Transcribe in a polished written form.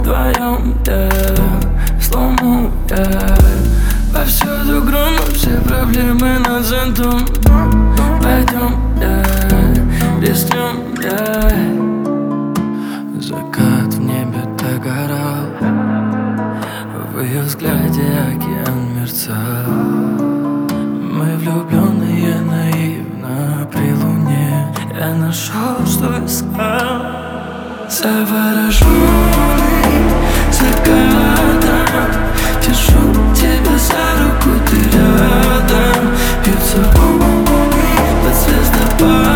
вдвоем, слому, повсюду гром, все проблемы над зонтом. Пойдем, рискнем, Закат в небе догорал, в ее взгляде океан мерцал. Мы влюбленные наивно при луне. Я нашел, что искал. Завороженный закатом, держу тебя за руку, ты рядом. Бьются волны под звездопадом.